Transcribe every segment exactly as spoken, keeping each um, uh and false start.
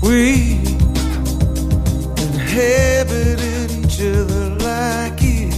We inhabited each other like it.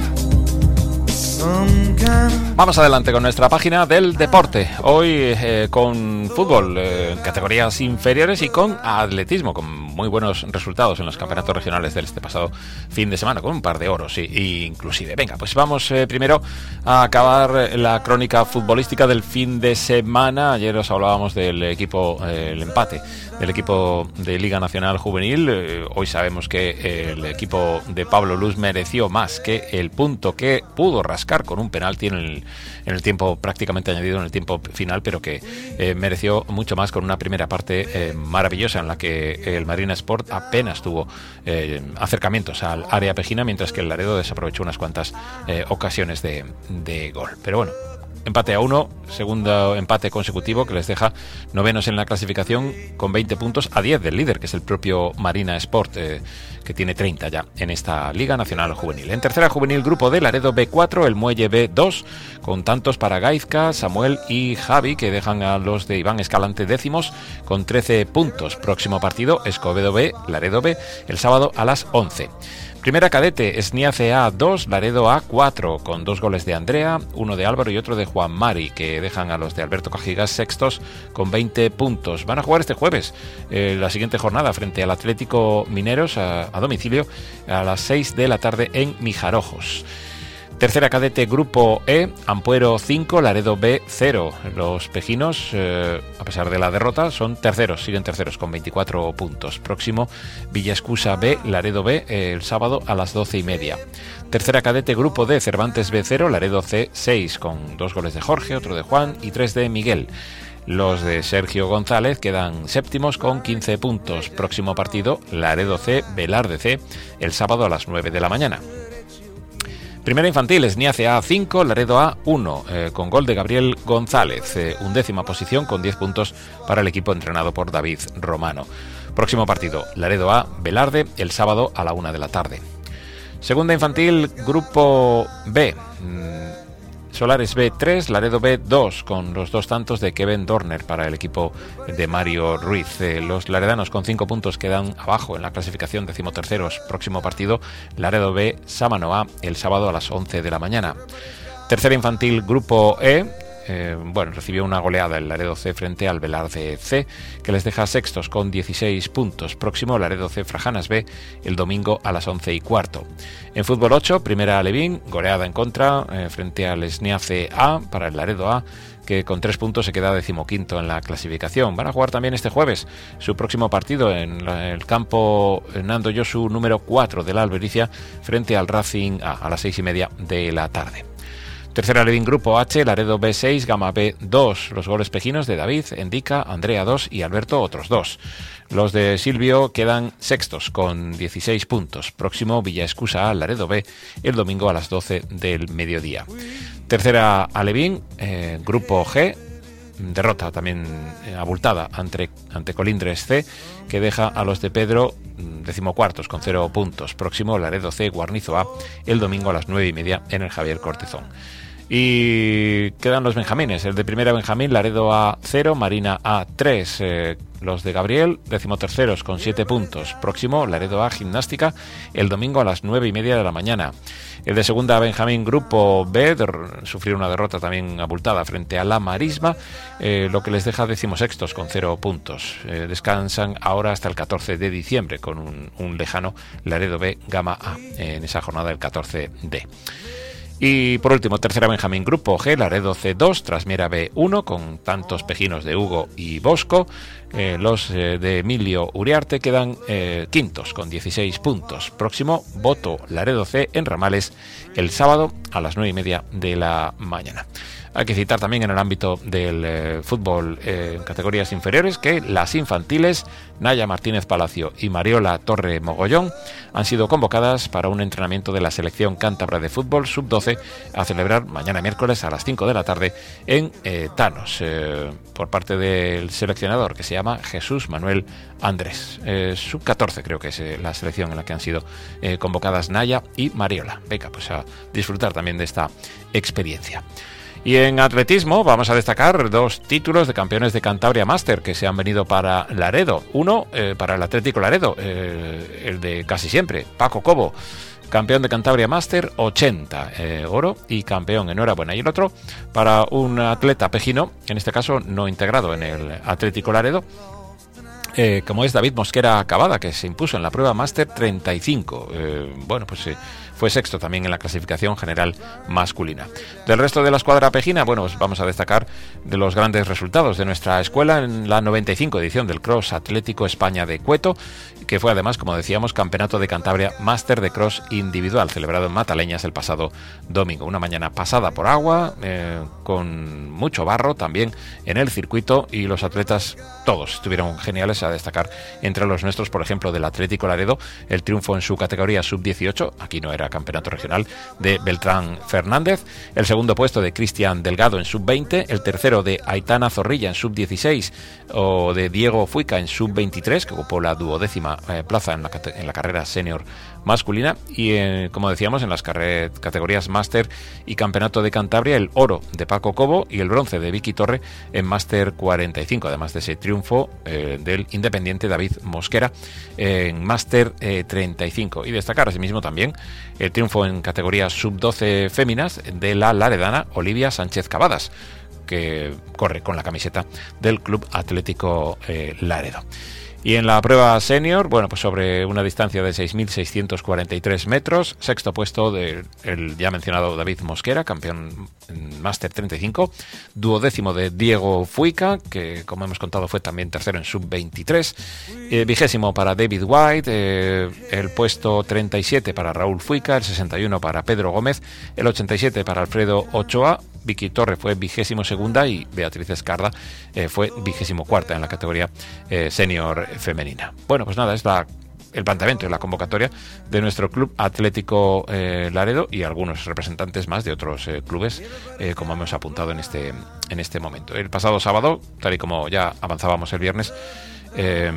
Some kind. Vamos adelante con nuestra página del deporte. Hoy eh, con fútbol en eh, categorías inferiores y con atletismo, con muy buenos resultados en los campeonatos regionales de este pasado fin de semana, con un par de oros sí, inclusive. Venga, pues vamos eh, primero a acabar la crónica futbolística del fin de semana. Ayer os hablábamos del equipo, eh, el empate del equipo de Liga Nacional Juvenil. Eh, hoy sabemos que el equipo de Pablo Luz mereció más que el punto que pudo rascar con un penalti en el en el tiempo prácticamente añadido, en el tiempo final, pero que eh, mereció mucho más con una primera parte eh, maravillosa en la que el Marina Sport apenas tuvo eh, acercamientos al área pejina, mientras que el Laredo desaprovechó unas cuantas eh, ocasiones de, de gol. Pero bueno, empate a uno, segundo empate consecutivo que les deja novenos en la clasificación con veinte puntos a diez del líder, que es el propio Marina Sport, eh, que tiene treinta ya en esta Liga Nacional Juvenil. En tercera juvenil, grupo D, Laredo B cuatro, el Muelle B dos, con tantos para Gaizka, Samuel y Javi, que dejan a los de Iván Escalante décimos con trece puntos. Próximo partido, Escobedo B, Laredo B, el sábado a las once. Primera cadete, Esniace A dos, Laredo A cuatro, con dos goles de Andrea, uno de Álvaro y otro de Juan Mari, que dejan a los de Alberto Cajigas sextos con veinte puntos. Van a jugar este jueves eh, la siguiente jornada frente al Atlético Mineros a, a domicilio a las seis de la tarde en Mijarojos. Tercera cadete, grupo E, Ampuero cinco, Laredo B cero. Los pejinos, eh, a pesar de la derrota, son terceros, siguen terceros con veinticuatro puntos. Próximo, Villaescusa B, Laredo B, eh, el sábado a las doce y media. Tercera cadete, grupo D, Cervantes B cero, Laredo C seis, con dos goles de Jorge, otro de Juan y tres de Miguel. Los de Sergio González quedan séptimos con quince puntos. Próximo partido, Laredo C, Velarde C, el sábado a las nueve de la mañana. Primera infantil, Esniace A cinco, Laredo A uno, eh, con gol de Gabriel González, eh, undécima posición con diez puntos para el equipo entrenado por David Romano. Próximo partido, Laredo A, Velarde, el sábado a la una de la tarde. Segunda infantil, grupo B, mm, Solares B tres, Laredo B dos, con los dos tantos de Kevin Dorner para el equipo de Mario Ruiz. Eh, los laredanos con cinco puntos quedan abajo en la clasificación, decimoterceros. Próximo partido, Laredo B, Sámano A, el sábado a las once de la mañana. Tercera infantil, grupo E. Eh, bueno, recibió una goleada el Laredo C frente al Velarde C, que les deja sextos con dieciséis puntos. Próximo, Laredo C Frajanas B, el domingo a las once y cuarto. En fútbol ocho, primera Alevín, goleada en contra eh, frente al Esniace A para el Laredo A, que con tres puntos se queda decimoquinto en la clasificación. Van a jugar también este jueves su próximo partido en la, el campo Nando Yosu número cuatro de la Albericia frente al Racing A a las seis y media de la tarde. Tercera Alevín, grupo H, Laredo B seis, Gama B dos. Los goles pejinos de David, Endica, Andrea dos y Alberto otros dos. Los de Silvio quedan sextos con dieciséis puntos. Próximo, Villaescusa A, Laredo B, el domingo a las doce del mediodía. Tercera Alevín, eh, grupo G, derrota también eh, abultada ante, ante Colindres C, que deja a los de Pedro decimocuartos con cero puntos. Próximo, Laredo C, Guarnizo A, el domingo a las nueve y media en el Javier Cortezón. Y quedan los benjamines, el de primera Benjamín, Laredo A cero, Marina A tres, eh, los de Gabriel, decimoterceros con siete puntos. Próximo, Laredo A, Gimnástica, el domingo a las nueve y media de la mañana. El de segunda Benjamín, grupo B, der, sufrió una derrota también abultada frente a la Marisma, eh, lo que les deja decimosextos con cero puntos. Eh, descansan ahora hasta el catorce de diciembre con un, un lejano Laredo B, Gama A, eh, en esa jornada del catorce de. Y por último, tercera Benjamín, grupo G, Laredo C dos, Trasmiera B uno, con tantos pejinos de Hugo y Bosco. Eh, los eh, de Emilio Uriarte quedan eh, quintos con dieciséis puntos. Próximo, Boto, Laredo C en Ramales, el sábado a las nueve y media de la mañana. Hay que citar también en el ámbito del eh, fútbol eh, en categorías inferiores que las infantiles, Naya Martínez Palacio y Mariola Torre Mogollón, han sido convocadas para un entrenamiento de la selección cántabra de fútbol sub doce a celebrar mañana miércoles a las cinco de la tarde en eh, Tanos, eh, por parte del seleccionador que se llama Jesús Manuel Andrés. Eh, sub catorce creo que es eh, la selección en la que han sido eh, convocadas Naya y Mariola. Venga, pues a disfrutar también de esta experiencia. Y en atletismo vamos a destacar dos títulos de campeones de Cantabria Master que se han venido para Laredo. Uno eh, para el Atlético Laredo, eh, el de casi siempre, Paco Cobo, campeón de Cantabria Master, ochenta, eh, oro y campeón, enhorabuena. Y el otro para un atleta pejino, en este caso no integrado en el Atlético Laredo, eh, como es David Mosquera Cavada, que se impuso en la prueba Master treinta y cinco. Eh, bueno, pues eh, fue sexto también en la clasificación general masculina. Del resto de la escuadra pejina, bueno, pues vamos a destacar de los grandes resultados de nuestra escuela en la noventa y cinco edición del Cross Atlético España de Cueto, que fue además, como decíamos, campeonato de Cantabria Máster de Cross individual, celebrado en Mataleñas el pasado domingo. Una mañana pasada por agua, eh, con mucho barro también en el circuito, y los atletas todos estuvieron geniales. A destacar entre los nuestros, por ejemplo, del Atlético Laredo, el triunfo en su categoría sub dieciocho, aquí no era campeonato regional, de Beltrán Fernández, el segundo puesto de Cristian Delgado en sub veinte, el tercero de Aitana Zorrilla en sub dieciséis, o de Diego Fuica en sub veintitrés, que ocupó la duodécima eh, plaza en la, en la carrera senior masculina, y eh, como decíamos, en las categorías máster y campeonato de Cantabria, el oro de Paco Cobo y el bronce de Vicky Torre en máster cuarenta y cinco, además de ese triunfo eh, del independiente David Mosquera eh, en máster eh, treinta y cinco. Y destacar asimismo también el triunfo en categorías sub doce féminas de la laredana Olivia Sánchez Cavadas, que corre con la camiseta del Club Atlético eh, Laredo. Y en la prueba senior, bueno, pues sobre una distancia de seis mil seiscientos cuarenta y tres metros, sexto puesto del ya mencionado David Mosquera, campeón en máster treinta y cinco, duodécimo de Diego Fuica, que como hemos contado fue también tercero en sub veintitrés, eh, vigésimo para David White, eh, el puesto treinta y siete para Raúl Fuica, el sesenta y uno para Pedro Gómez, el ochenta y siete para Alfredo Ochoa, Vicky Torre fue vigésimo segunda y Beatriz Escarda eh, fue vigésimo cuarta en la categoría eh, senior femenina. Bueno, pues nada, es la, el planteamiento y la convocatoria de nuestro Club Atlético eh, Laredo y algunos representantes más de otros eh, clubes, eh, como hemos apuntado en este, en este momento. El pasado sábado, tal y como ya avanzábamos el viernes, Eh,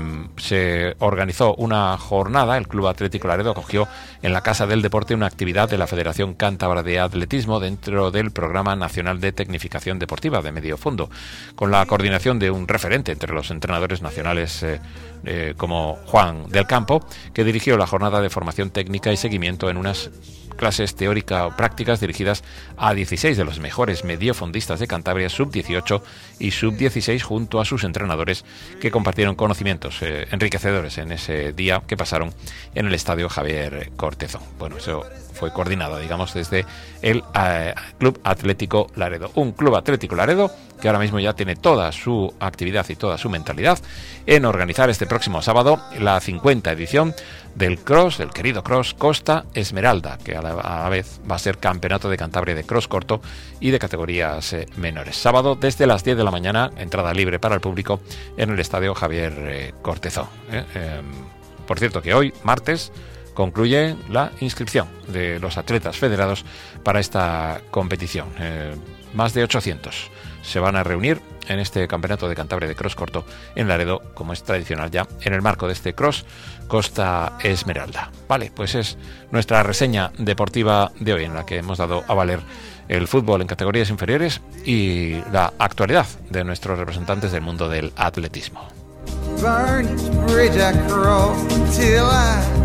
se organizó una jornada. El Club Atlético Laredo acogió en la Casa del Deporte una actividad de la Federación Cántabra de Atletismo dentro del Programa Nacional de Tecnificación Deportiva de Medio Fondo, con la coordinación de un referente entre los entrenadores nacionales eh, eh, como Juan del Campo, que dirigió la jornada de formación técnica y seguimiento en unas clases teóricas o prácticas dirigidas a dieciséis de los mejores mediofondistas de Cantabria sub dieciocho y sub dieciséis, junto a sus entrenadores, que compartieron conocimientos eh, enriquecedores en ese día que pasaron en el Estadio Javier Cortezón. Bueno, eso fue coordinado, digamos, desde el eh, Club Atlético Laredo. Un Club Atlético Laredo que ahora mismo ya tiene toda su actividad y toda su mentalidad en organizar este próximo sábado la cincuenta edición del Cross, del querido Cross Costa Esmeralda, que a la, a la vez va a ser campeonato de Cantabria de cross corto y de categorías eh, menores. Sábado desde las diez de la mañana, entrada libre para el público en el Estadio Javier eh, Cortezón. Eh, eh, por cierto que hoy, martes, concluye la inscripción de los atletas federados para esta competición. Eh, más de ochocientos se van a reunir en este campeonato de Cantabria de cross corto en Laredo, como es tradicional ya, en el marco de este Cross Costa Esmeralda. Vale, pues es nuestra reseña deportiva de hoy, en la que hemos dado a valer el fútbol en categorías inferiores y la actualidad de nuestros representantes del mundo del atletismo. Burn each bridge I cross till I